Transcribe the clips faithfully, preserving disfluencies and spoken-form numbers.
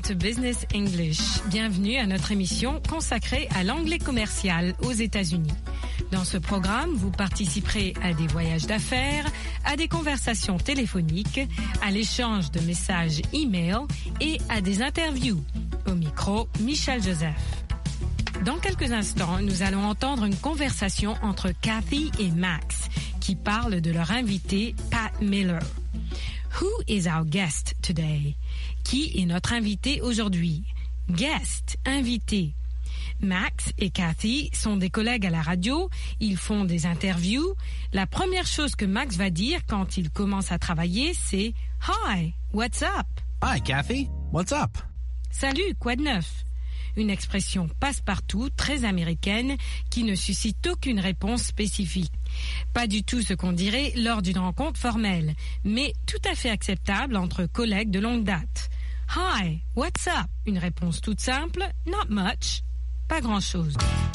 to Business English. Bienvenue à notre émission consacrée à l'anglais commercial aux États-Unis. Dans ce programme, vous participerez à des voyages d'affaires, à des conversations téléphoniques, à l'échange de messages e-mail et à des interviews. Au micro, Michel Joseph. Dans quelques instants, nous allons entendre une conversation entre Kathy et Max qui parlent de leur invité Pat Miller. Who is our guest today? Qui est notre invité aujourd'hui? Guest, invité. Max et Kathy sont des collègues à la radio, ils font des interviews. La première chose que Max va dire quand il commence à travailler, c'est « Hi, what's up? » Hi, Kathy, what's up? Salut, quoi de neuf? Une expression passe-partout, très américaine, qui ne suscite aucune réponse spécifique. Pas du tout ce qu'on dirait lors d'une rencontre formelle, mais tout à fait acceptable entre collègues de longue date. « Hi, what's up? » Une réponse toute simple, « Not much. » Pas grand-chose.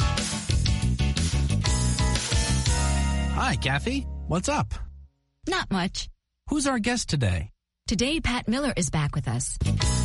Hi, Kathy, what's up? Not much. Who's our guest today? Today, Pat Miller is back with us.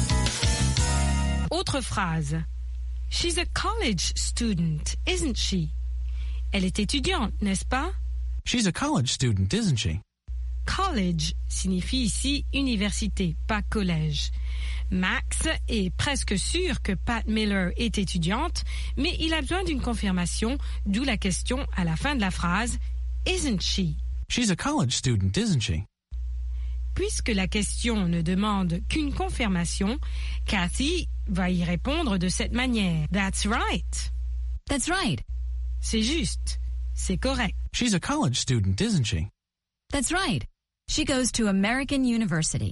Autre phrase. She's a college student, isn't she? Elle est étudiante, n'est-ce pas? She's a college student, isn't she? College signifie ici université, pas collège. Max est presque sûr que Pat Miller est étudiante, mais il a besoin d'une confirmation, d'où la question à la fin de la phrase « Isn't she ?» She's a college student, isn't she? Puisque la question ne demande qu'une confirmation, Kathy va y répondre de cette manière. « That's right. » That's right. C'est juste. C'est correct. She's a college student, isn't she? That's right. She goes to American University.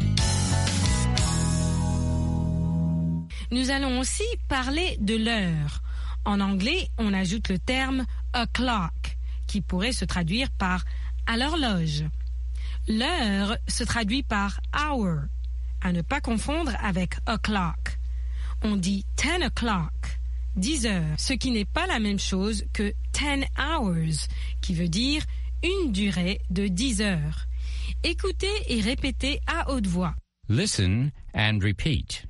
Nous allons aussi parler de l'heure. En anglais, on ajoute le terme « o'clock » qui pourrait se traduire par « à l'horloge ». L'heure se traduit par « hour », à ne pas confondre avec « o'clock ». On dit « ten o'clock », dix heures, ce qui n'est pas la même chose que « ten hours », qui veut dire une durée de dix heures. Écoutez et répétez à haute voix. Listen and repeat.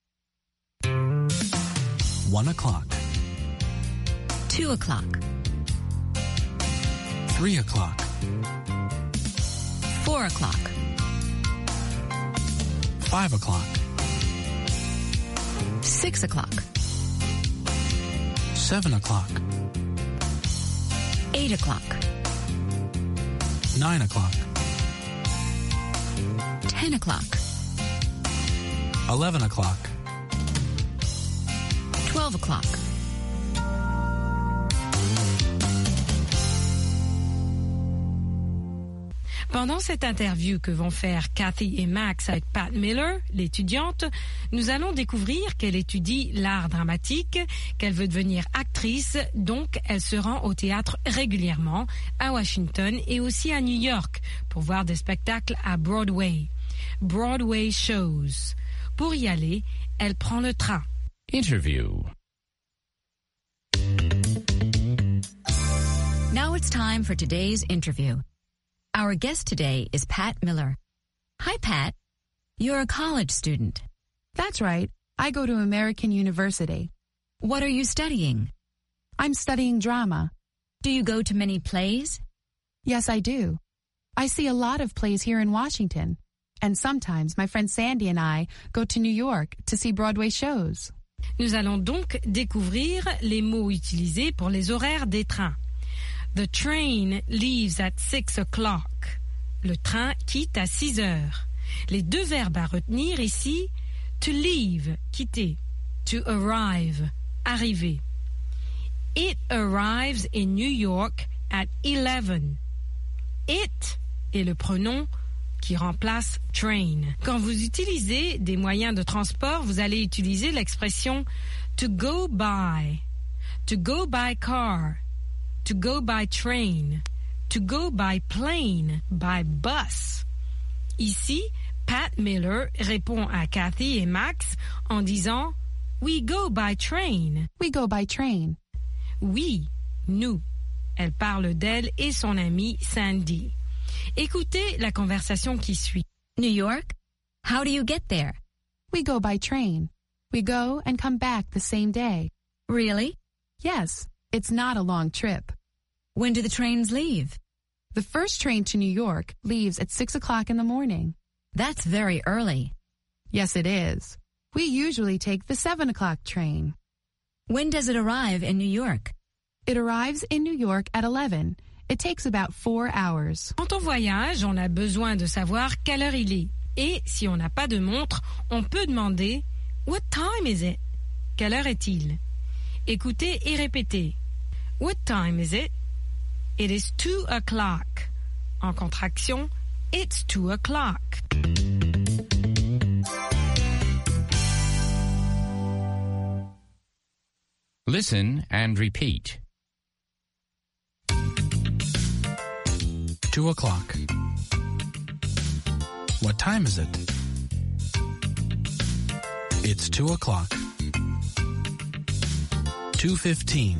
One o'clock. Two o'clock. Three o'clock. Four o'clock. Five o'clock. Six o'clock. Seven o'clock. Eight o'clock. Nine o'clock. Ten o'clock. Eleven o'clock. Twelve o'clock. Pendant cette interview que vont faire Kathy et Max avec Pat Miller, l'étudiante, nous allons découvrir qu'elle étudie l'art dramatique, qu'elle veut devenir actrice, donc elle se rend au théâtre régulièrement, à Washington et aussi à New York, pour voir des spectacles à Broadway. Broadway shows. Pour y aller, elle prend le train. Interview. Now it's time for today's interview. Our guest today is Pat Miller. Hi, Pat. You're a college student. That's right. I go to American University. What are you studying? I'm studying drama. Do you go to many plays? Yes, I do. I see a lot of plays here in Washington. And sometimes my friend Sandy and I go to New York to see Broadway shows. Nous allons donc découvrir les mots utilisés pour les horaires des trains. The train leaves at six o'clock. Le train quitte à six heures. Les deux verbes à retenir ici, to leave, quitter, to arrive, arriver. It arrives in New York at eleven. It est le pronom qui remplace train. Quand vous utilisez des moyens de transport, vous allez utiliser l'expression to go by, to go by car, to go by train, to go by plane, by bus. Ici, Pat Miller répond à Kathy et Max en disant « We go by train ». We go by train. Oui, nous. Elle parle d'elle et son amie Sandy. Écoutez la conversation qui suit. New York? How do you get there? We go by train. We go and come back the same day. Really? Yes, it's not a long trip. When do the trains leave? The first train to New York leaves at six o'clock in the morning. That's very early. Yes, it is. We usually take the seven o'clock train. When does it arrive in New York? It arrives in New York at eleven. It takes about four hours. Quand on voyage, on a besoin de savoir quelle heure il est. Et si on n'a pas de montre, on peut demander « What time is it ?» Quelle heure est-il? Écoutez et répétez. What time is it? It is two o'clock. En contraction, it's two o'clock. Listen and repeat. Two o'clock. What time is it? It's two o'clock. Two fifteen.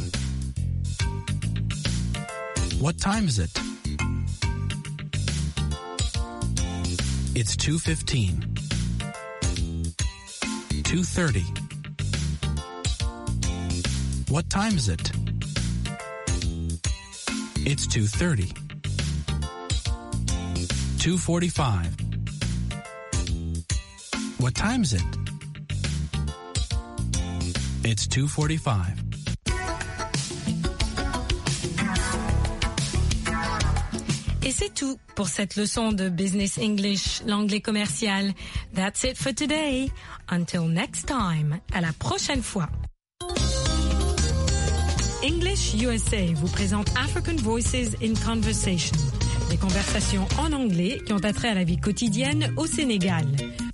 What time is it? It's two fifteen. Two thirty. What time is it? It's two thirty. Two forty-five. What time is it? It's two forty-five. Et c'est tout pour cette leçon de Business English, l'anglais commercial. That's it for today. Until next time. À la prochaine fois. English U S A vous présente African Voices in Conversation. Des conversations en anglais qui ont attrait à la vie quotidienne au Sénégal.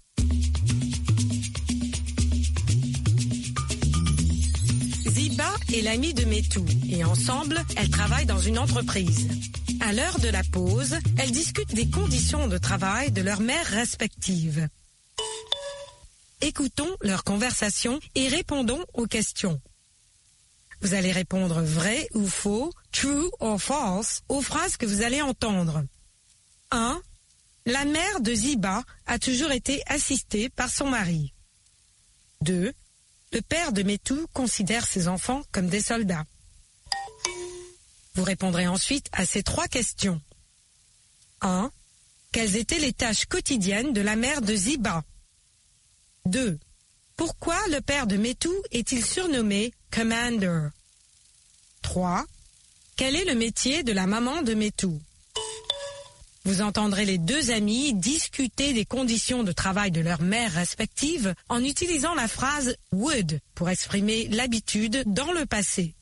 Ziba est l'amie de Metou et ensemble, elles travaillent dans une entreprise. À l'heure de la pause, elles discutent des conditions de travail de leurs mères respectives. Écoutons leur conversation et répondons aux questions. Vous allez répondre vrai ou faux, true or false, aux phrases que vous allez entendre. un. La mère de Ziba a toujours été assistée par son mari. deux. Le père de Metou considère ses enfants comme des soldats. Vous répondrez ensuite à ces trois questions. un. Quelles étaient les tâches quotidiennes de la mère de Ziba? deux. Pourquoi le père de Metou est-il surnommé Commander? trois. Quel est le métier de la maman de Metou? Vous entendrez les deux amies discuter des conditions de travail de leurs mères respectives en utilisant la phrase « would » pour exprimer l'habitude dans le passé.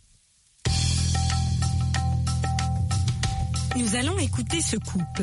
Nous allons écouter ce couple.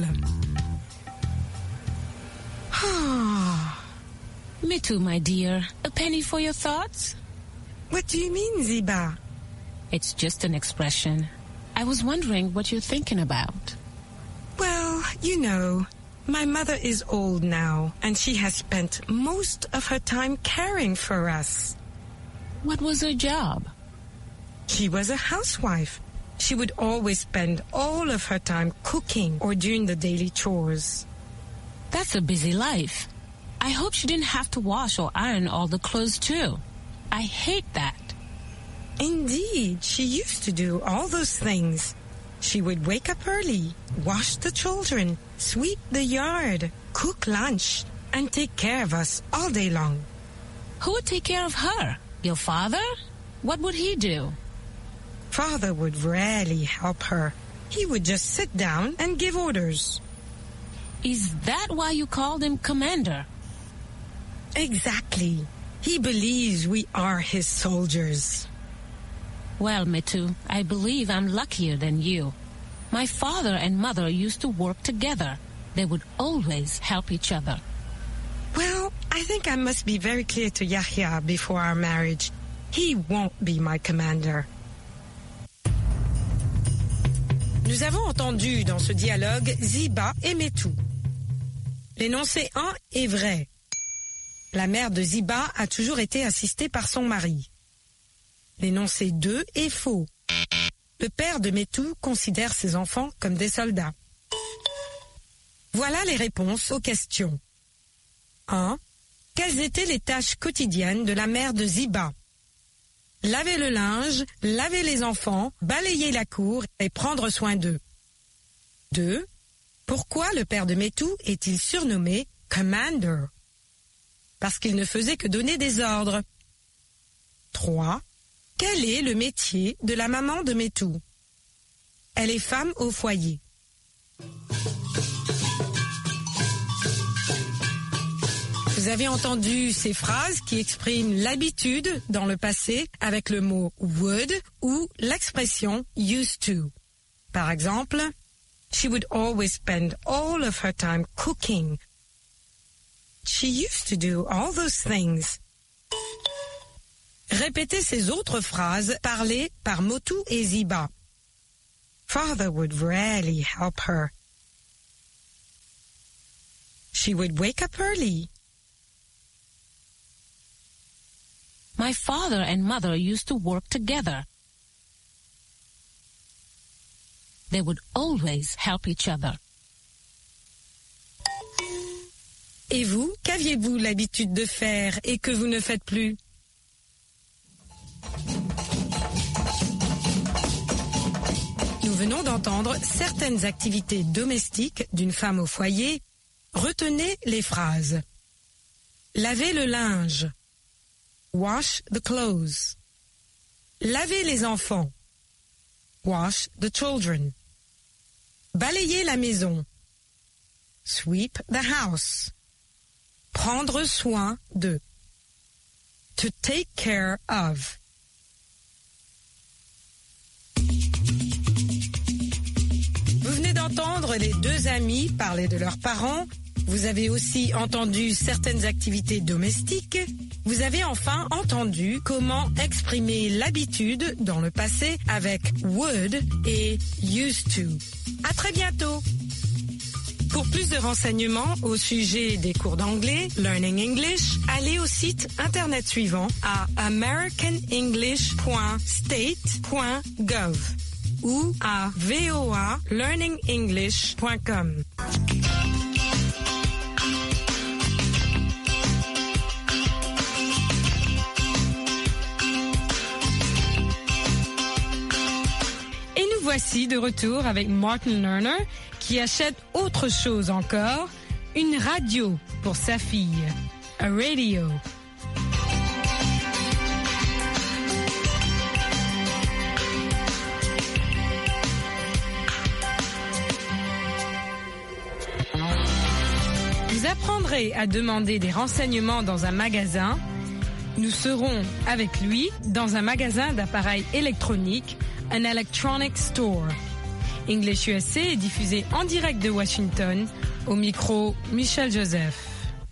Ah, Metou, my dear, a penny for your thoughts? What do you mean, Ziba? It's just an expression. I was wondering what you're thinking about. Well, you know, my mother is old now, and she has spent most of her time caring for us. What was her job? She was a housewife. She would always spend all of her time cooking or doing the daily chores. That's a busy life. I hope she didn't have to wash or iron all the clothes too. I hate that. Indeed, she used to do all those things. She would wake up early, wash the children, sweep the yard, cook lunch, and take care of us all day long. Who would take care of her? Your father? What would he do? Father would rarely help her. He would just sit down and give orders. Is that why you called him Commander? Exactly. He believes we are his soldiers. Well, Metou, I believe I'm luckier than you. My father and mother used to work together. They would always help each other. Well, I think I must be very clear to Yahya before our marriage. He won't be my commander. Nous avons entendu dans ce dialogue Ziba et Metou. L'énoncé un est vrai. La mère de Ziba a toujours été assistée par son mari. L'énoncé deux est faux. Le père de Metou considère ses enfants comme des soldats. Voilà les réponses aux questions. un. Quelles étaient les tâches quotidiennes de la mère de Ziba? Laver le linge, laver les enfants, balayer la cour et prendre soin d'eux. deux. Pourquoi le père de Métou est-il surnommé Commander? Parce qu'il ne faisait que donner des ordres. trois. Quel est le métier de la maman de Métou? Elle est femme au foyer. Vous avez entendu ces phrases qui expriment l'habitude dans le passé avec le mot would ou l'expression used to. Par exemple, she would always spend all of her time cooking. She used to do all those things. Répétez ces autres phrases parlées par Motu et Ziba. Father would rarely help her. She would wake up early. My father and mother used to work together. They would always help each other. Et vous, qu'aviez-vous l'habitude de faire et que vous ne faites plus? Nous venons d'entendre certaines activités domestiques d'une femme au foyer. Retenez les phrases. Laver le linge. Wash the clothes. Laver les enfants. Wash the children. Balayer la maison. Sweep the house. Prendre soin de. To take care of. Vous venez d'entendre les deux amis parler de leurs parents. Vous avez aussi entendu certaines activités domestiques. Vous avez enfin entendu comment exprimer l'habitude dans le passé avec would et used to. À très bientôt. Pour plus de renseignements au sujet des cours d'anglais, Learning English, allez au site internet suivant à american english point state point gov ou à v o a learning english point com. Voici de retour avec Martin Lerner qui achète autre chose encore, une radio pour sa fille, a radio. Vous apprendrez à demander des renseignements dans un magasin. Nous serons avec lui dans un magasin d'appareils électroniques, an electronic store. English U S A est diffusé en direct de Washington, au micro Michel Joseph.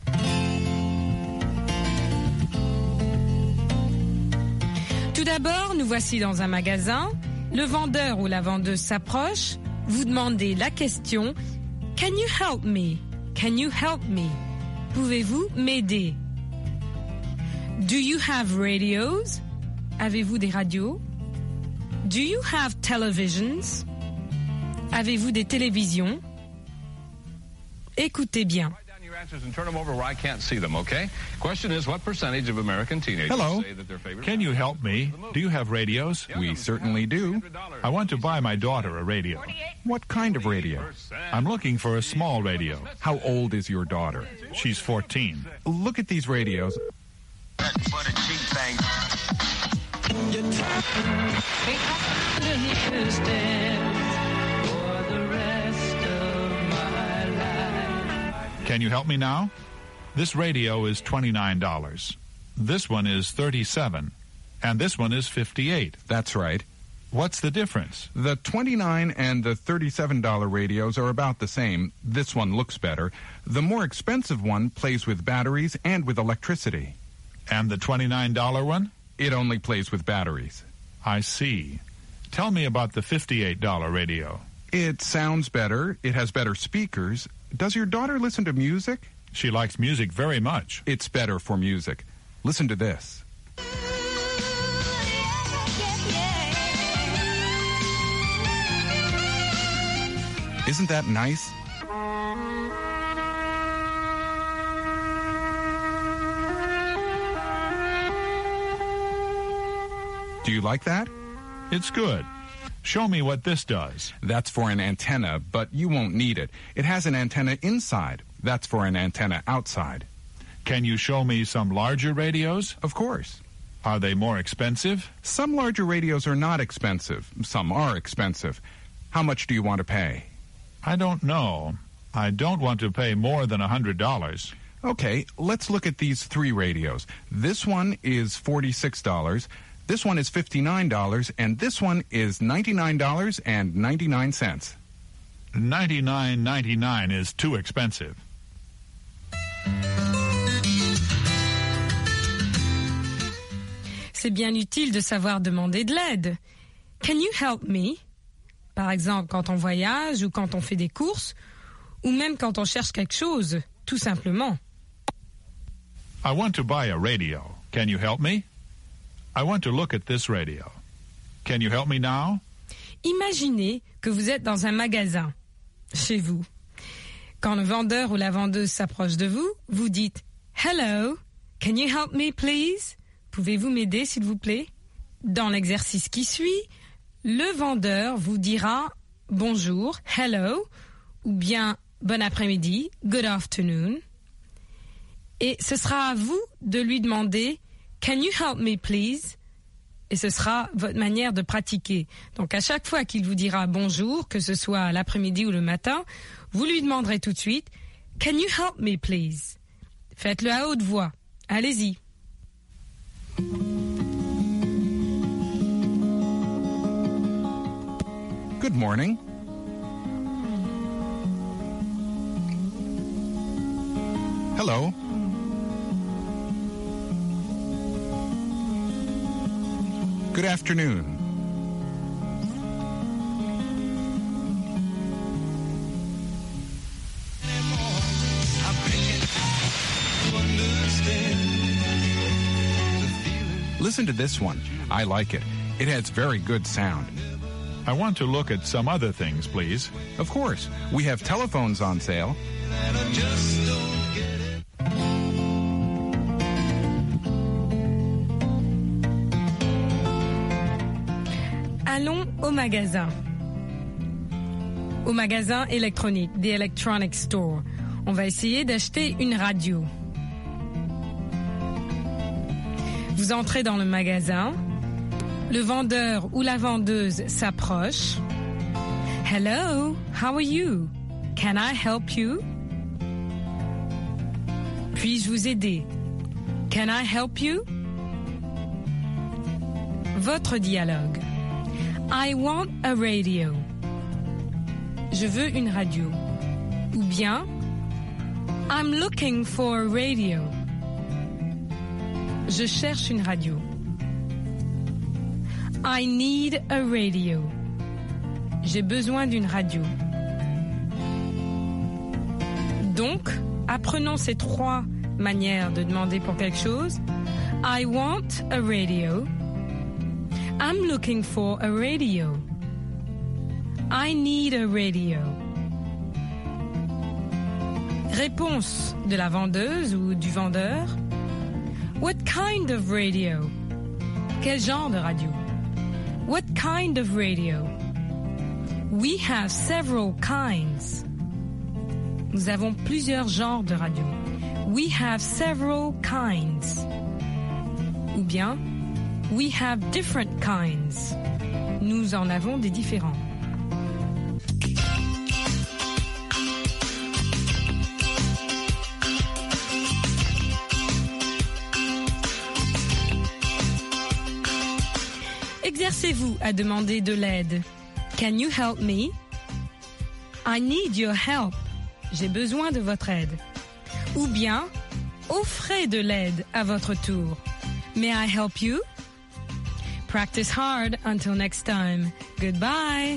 Tout d'abord, nous voici dans un magasin. Le vendeur ou la vendeuse s'approche. Vous demandez la question « Can you help me? Can you help me? Pouvez-vous m'aider? Do you have radios? Avez-vous des radios? Do you have televisions? Avez-vous des télévisions? Écoutez bien. And turn them over where I can't see them, okay? Question is, what percentage of American teenagers Hello. say that their favorite... Can you help me? Do you have radios? We certainly do. I want to buy my daughter a radio. What kind of radio? I'm looking for a small radio. How old is your daughter? She's fourteen. Look at these radios. Can you help me now? This radio is twenty-nine dollars. This one is thirty-seven dollars. And this one is fifty-eight dollars. That's right. What's the difference? The twenty-nine dollars and the thirty-seven dollars radios are about the same. This one looks better. The more expensive one plays with batteries and with electricity. And the twenty-nine dollars one? It only plays with batteries. I see. Tell me about the fifty-eight dollars radio. It sounds better. It has better speakers. Does your daughter listen to music? She likes music very much. It's better for music. Listen to this. Isn't that nice? Do you like that? It's good. Show me what this does. That's for an antenna, but you won't need it. It has an antenna inside. That's for an antenna outside. Can you show me some larger radios? Of course. Are they more expensive? Some larger radios are not expensive. Some are expensive. How much do you want to pay? I don't know. I don't want to pay more than a hundred dollars. Okay, let's look at these three radios. This one is forty-six dollars, this one is fifty-nine dollars, and this one is ninety-nine dollars and ninety-nine cents. ninety-nine ninety-nine is too expensive. C'est bien utile de savoir demander de l'aide. Can you help me? Par exemple, quand on voyage ou quand on fait des courses, ou même quand on cherche quelque chose, tout simplement. I want to buy a radio. Can you help me? I want to look at this radio. Can you help me now? Imaginez que vous êtes dans un magasin, chez vous. Quand le vendeur ou la vendeuse s'approche de vous, vous dites « Hello, can you help me please? Pouvez-vous m'aider s'il vous plaît ?» Dans l'exercice qui suit, le vendeur vous dira « Bonjour, hello » ou bien « Bon après-midi, good afternoon ». Et ce sera à vous de lui demander « Can you help me please ?» Et ce sera votre manière de pratiquer. Donc à chaque fois qu'il vous dira bonjour, que ce soit l'après-midi ou le matin, vous lui demanderez tout de suite « Can you help me please ?» Faites-le à haute voix. Allez-y. Good morning. Hello. Good afternoon. Listen to this one. I like it. It has very good sound. I want to look at some other things, please. Of course. We have telephones on sale. Allons au magasin. Au magasin électronique, the electronic store. On va essayer d'acheter une radio. Vous entrez dans le magasin. Le vendeur ou la vendeuse s'approche. Hello, how are you? Can I help you? Puis-je vous aider? Can I help you? Votre dialogue. I want a radio. Je veux une radio. Ou bien, I'm looking for a radio. Je cherche une radio. I need a radio. J'ai besoin d'une radio. Donc, apprenons ces trois manières de demander pour quelque chose. I want a radio. I'm looking for a radio. I need a radio. Réponse de la vendeuse ou du vendeur. What kind of radio? Quel genre de radio? What kind of radio? We have several kinds. Nous avons plusieurs genres de radio. We have several kinds. Ou bien, we have different kinds. Nous en avons des différents. Exercez-vous à demander de l'aide. Can you help me? I need your help. J'ai besoin de votre aide. Ou bien, offrez de l'aide à votre tour. May I help you? Practice hard until next time. Goodbye.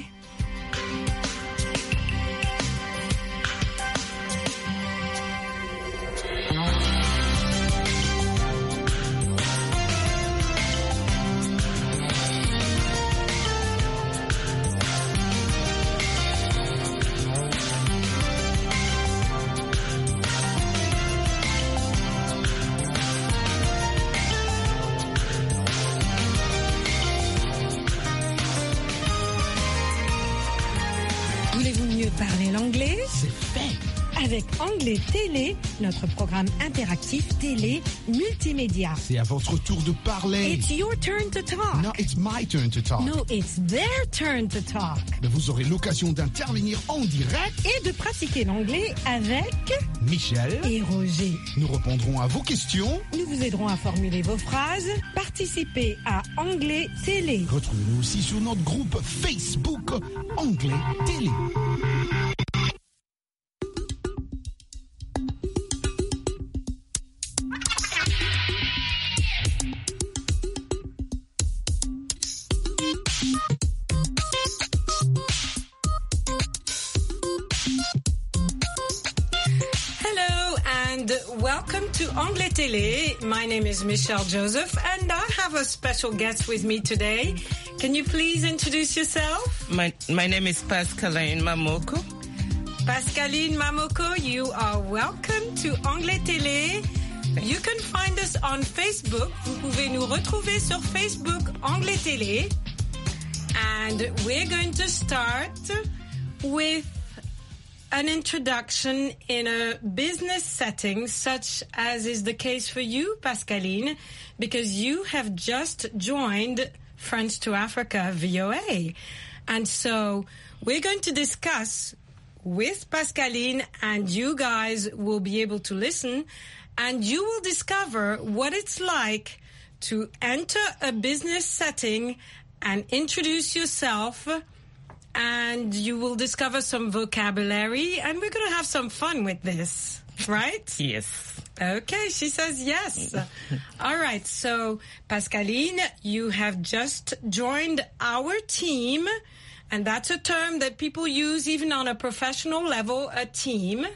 mieux parler l'anglais? C'est fait. Avec Anglais Télé, notre programme interactif télé multimédia. C'est à votre tour de parler. It's your turn to talk. No, it's my turn to talk. No, it's their turn to talk. Mais vous aurez l'occasion d'intervenir en direct et de pratiquer l'anglais avec Michel et Roger. Nous répondrons à vos questions. Nous vous aiderons à formuler vos phrases. Participez à Anglais Télé. Retrouvez-nous aussi sur notre groupe Facebook Anglais Télé. Welcome to Anglais Télé. My name is Michelle Joseph and I have a special guest with me today. Can you please introduce yourself? My, my name is Pascaline Mamoko. Pascaline Mamoko, you are welcome to Anglais Télé. You can find us on Facebook. Vous pouvez nous retrouver sur Facebook Anglais Télé. And we're going to start with an introduction in a business setting, such as is the case for you, Pascaline, because you have just joined Friends to Africa V O A. And so we're going to discuss with Pascaline, and you guys will be able to listen, and you will discover what it's like to enter a business setting and introduce yourself. And you will discover some vocabulary, and we're going to have some fun with this, right? Yes. Okay, she says yes. All right, so Pascaline, you have just joined our team, and that's a term that people use even on a professional level, a team.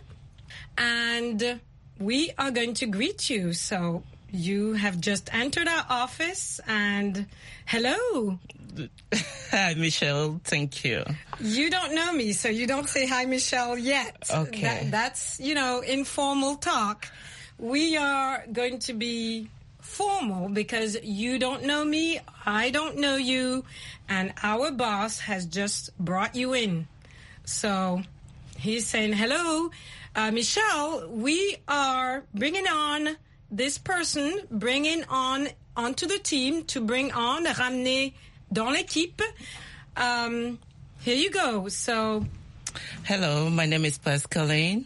And we are going to greet you. So you have just entered our office, and hello. Hi, Michelle. Thank you. You don't know me, so you don't say hi, Michelle, yet. Okay. That, that's, you know, informal talk. We are going to be formal because you don't know me, I don't know you, and our boss has just brought you in. So he's saying, hello, uh, Michelle, we are bringing on this person, bringing on onto the team to bring on, ramener dans l'équipe. Um, here you go. So, hello, my name is Pascaline.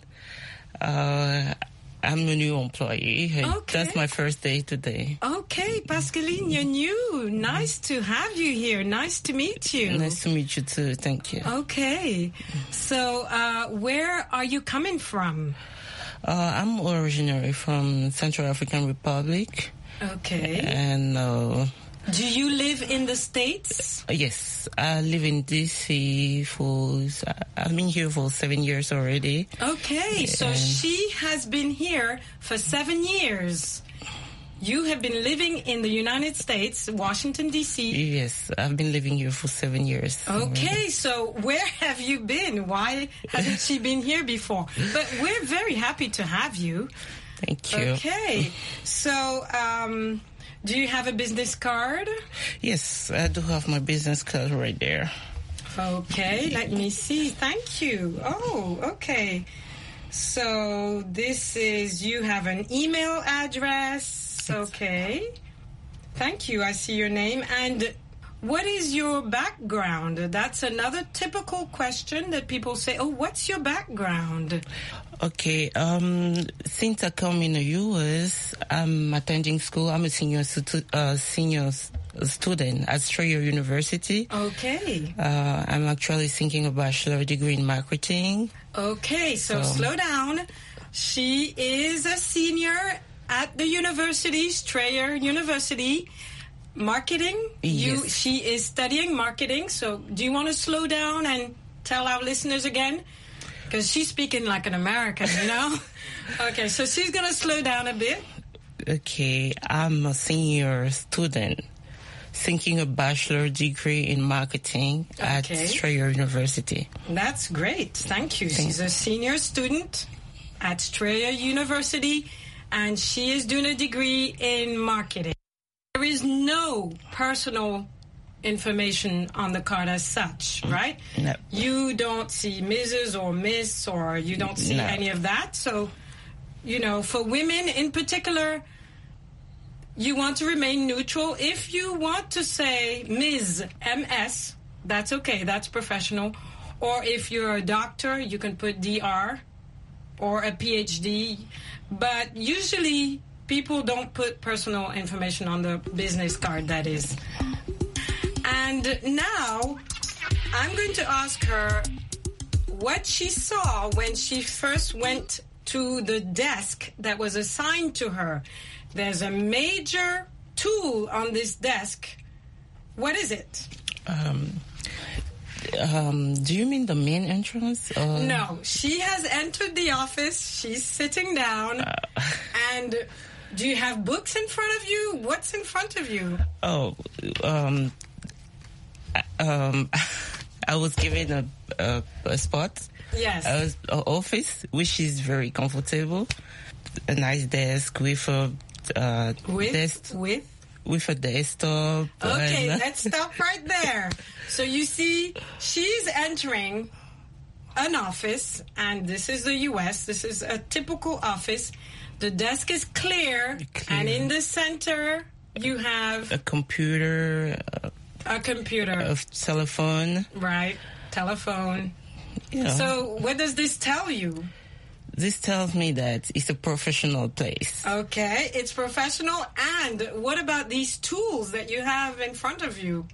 Uh, I'm a new employee. Okay. That's my first day today. Okay, Pascaline, you're new. Nice to have you here. Nice to meet you. Nice to meet you too. Thank you. Okay. So, uh, where are you coming from? Uh, I'm originally from Central African Republic. Okay. And uh, do you live in the States? Yes, I live in D C for, I've been here for seven years already. Okay, so and she has been here for seven years. You have been living in the United States, Washington, D C Yes, I've been living here for seven years. Okay, already. So where have you been? Why hasn't she been here before? But we're very happy to have you. Thank you. Okay, so um, do you have a business card? Yes, I do have my business card right there. Okay, let me see. Thank you. Oh, okay. So this is, you have an email address. Okay. Thank you. I see your name. And what is your background? That's another typical question that people say, oh, what's your background? Okay. Um, since I come in the U S, I'm attending school. I'm a senior, stu- uh, senior student at Strayer University. Okay. Uh, I'm actually thinking a bachelor degree in marketing. Okay. So, so slow down. She is a senior at the university, Strayer University. Marketing? Yes. You, she is studying marketing. So do you want to slow down and tell our listeners again? Because she's speaking like an American, you know? Okay, so she's going to slow down a bit. Okay, I'm a senior student thinking a bachelor degree in marketing Okay. at Strayer University. That's great. Thank you. Thank She's a senior student at Strayer University, and she is doing a degree in marketing. There is no personal information on the card as such, right? No. You don't see Missus or Miss, or you don't see No. any of that. So, you know, for women in particular, you want to remain neutral. If you want to say Miz M S, that's okay. That's professional. Or if you're a doctor, you can put D R or a P H D. But usually people don't put personal information on the business card, that is. And now I'm going to ask her what she saw when she first went to the desk that was assigned to her. There's a major tool on this desk. What is it? Um, um, do you mean the main entrance? Or? No, she has entered the office. She's sitting down. Uh, and do you have books in front of you? What's in front of you? Oh, um, um, I was given a, a, a spot. Yes. I was, an office, which is very comfortable. A nice desk with a uh, with desk, with with a desktop. Okay, and, let's stop right there. So you see, she's entering an office, and this is the U S. This is a typical office. The desk is clear, clear. And in the center you have a computer. Uh, a computer. A telephone. Right, telephone. Yeah. So what does this tell you? This tells me that it's a professional place. Okay, it's professional. And what about these tools that you have in front of you?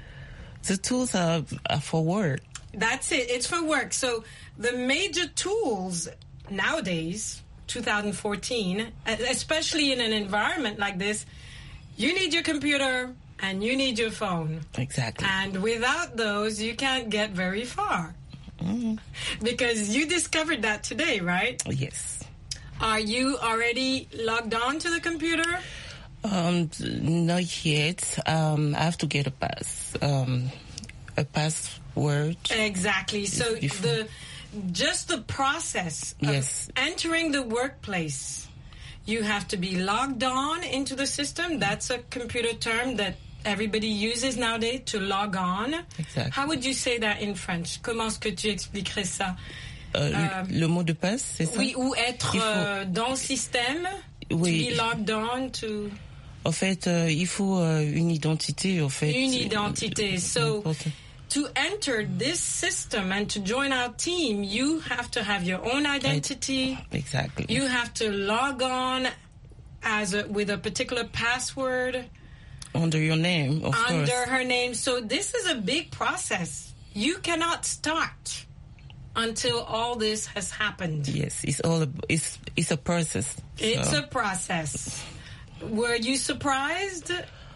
The tools are, are for work. That's it. It's for work. So the major tools nowadays, two thousand fourteen, especially in an environment like this, you need your computer and you need your phone. Exactly. And without those, you can't get very far. Mm-hmm. Because you discovered that today, right? Yes. Are you already logged on to the computer? Um, not yet. Um, I have to get a pass, um, a password. Exactly. So the just the process of yes. entering the workplace, you have to be logged on into the system. That's a computer term that everybody uses nowadays, to log on. Exactly. How would you say that in French? Comment est-ce que tu expliquerais ça? Euh, euh, le mot de passe, c'est ça? Oui, ou être faut... euh, dans le système. Oui. To be logged on to... En fait, euh, il faut euh, une identité, en fait. Une identité. So, to enter this system and to join our team, you have to have your own identity. Exactly. You have to log on as a, with a particular password. Under your name, of Under course. her name. So this is a big process. You cannot start until all this has happened. Yes, it's all a, it's it's a process. It's so. a process. Were you surprised?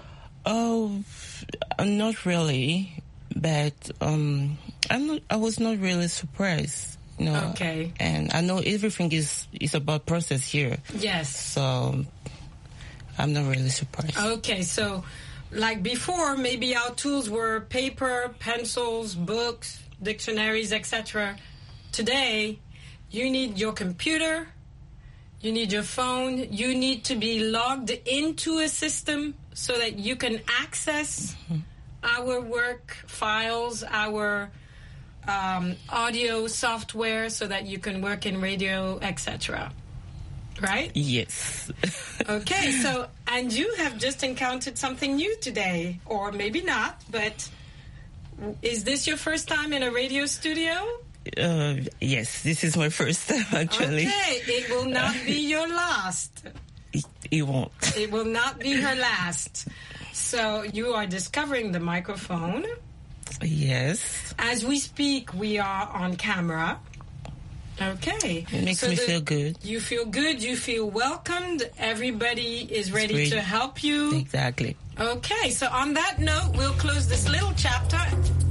Oh, not really, but um, I'm not. I was not really surprised. You know, okay. And I know everything is is about process here. Yes. So I'm not really surprised. Okay, so like before, maybe our tools were paper, pencils, books, dictionaries, et cetera. Today, you need your computer, you need your phone, you need to be logged into a system so that you can access mm-hmm. our work files, our um, audio software, so that you can work in radio, et cetera. Right? Yes. Okay, so, and you have just encountered something new today, or maybe not, but is this your first time in a radio studio? Uh, yes, this is my first time, actually. Okay, it will not be your last. It, it won't. It will not be her last. So you are discovering the microphone. Yes. As we speak, we are on camera. Okay. It makes so me the, feel good. You feel good. You feel welcomed. Everybody is ready Sweet. to help you. Exactly. Okay. So on that note, we'll close this little chapter.